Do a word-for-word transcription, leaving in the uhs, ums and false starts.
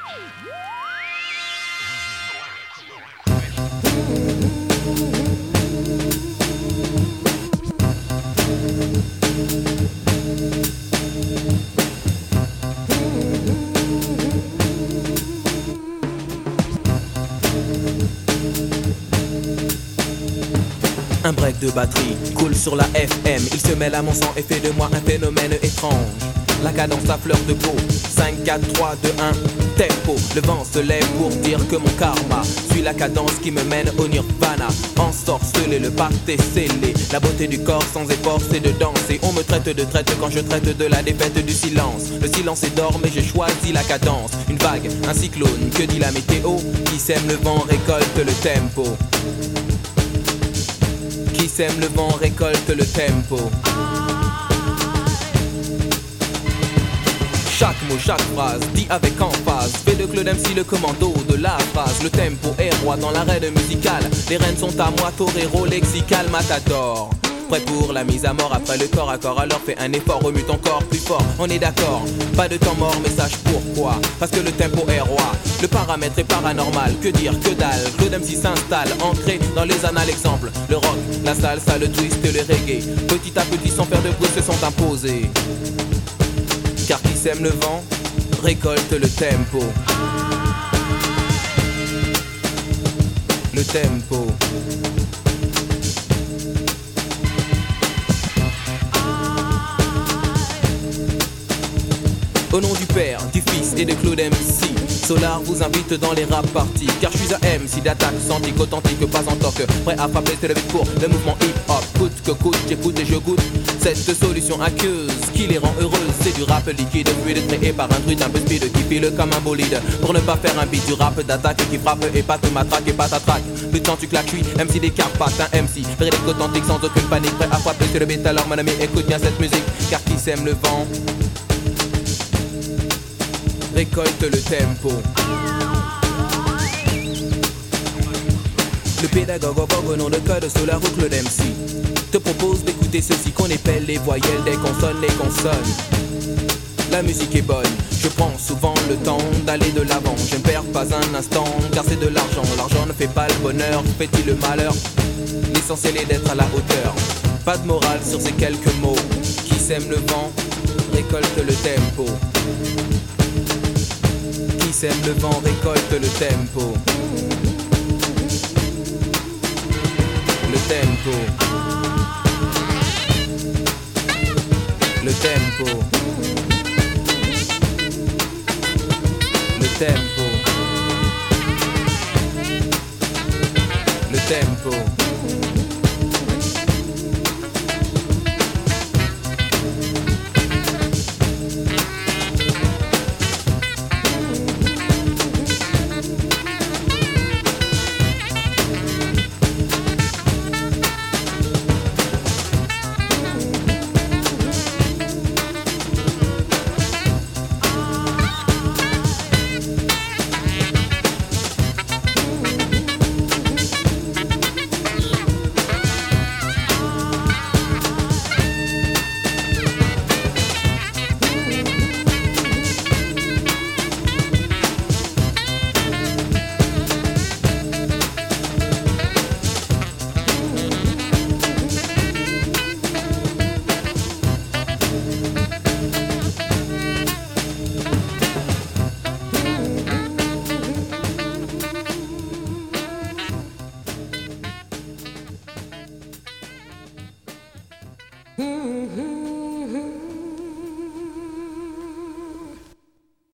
Un break de batterie coule sur la F M. Il se mêle à mon sang et fait de moi un phénomène étrange. La cadence à fleur de peau, cinq, quatre, trois, deux, un, tempo. Le vent se lève pour dire que mon karma suit la cadence qui me mène au nirvana. Ensorcelé, le pacte est scellé. La beauté du corps sans effort c'est de danser. On me traite de traite quand je traite de la défaite du silence. Le silence est d'or mais j'ai choisi la cadence. Une vague, un cyclone, que dit la météo? Qui sème le vent récolte le tempo. Qui sème le vent récolte le tempo. Chaque mot, chaque phrase, dit avec emphase. Fait de Claude M C le commando de la phrase. Le tempo est roi dans l'arène musicale. Les rênes sont à moi, torero, lexical, matador. Prêt pour la mise à mort après le corps à corps. Alors fais un effort, remue ton corps plus fort. On est d'accord, pas de temps mort mais sache pourquoi. Parce que le tempo est roi. Le paramètre est paranormal, que dire, que dalle. Claude M C s'installe, ancré dans les annales. Exemple, le rock, la salsa, le twist et le reggae. Petit à petit sans faire de bruit se sont imposés. Car qui sème le vent récolte le tempo. Le tempo. Au nom du Père, du Fils et de Claude M C, Solar vous invite dans les rap parties. Car je suis un M C d'attaque, santique, authentique, pas en toque. Prêt à frapper, c'est le beat pour le mouvement hip-hop. Coûte que coûte, j'écoute et je goûte cette solution aqueuse qui les rend heureuses. C'est du rap liquide, fluide, créé par un druide un peu speed qui file comme un bolide. Pour ne pas faire un beat du rap d'attaque qui frappe et pas te matraque et pas t'attraque. Plus de temps tu claques, je suis M C des Carpates, un M C véridique, authentique, sans aucune panique. Prêt à frapper, c'est le beat, alors mon ami écoute bien cette musique. Car qui sème le vent récolte le tempo. Le pédagogue au nom de code Solar ou Claude M C te propose d'écouter ceci qu'on épelle les voyelles des consonnes, les consonnes. La musique est bonne, je prends souvent le temps d'aller de l'avant. Je ne perds pas un instant car c'est de l'argent. L'argent ne fait pas le bonheur, fait-il le malheur? L'essentiel est d'être à la hauteur. Pas de morale sur ces quelques mots. Qui sème le vent récolte le tempo. Qui sème le vent récolte le tempo. Le tempo. Le tempo. Le tempo. Le tempo. Mm-hmm.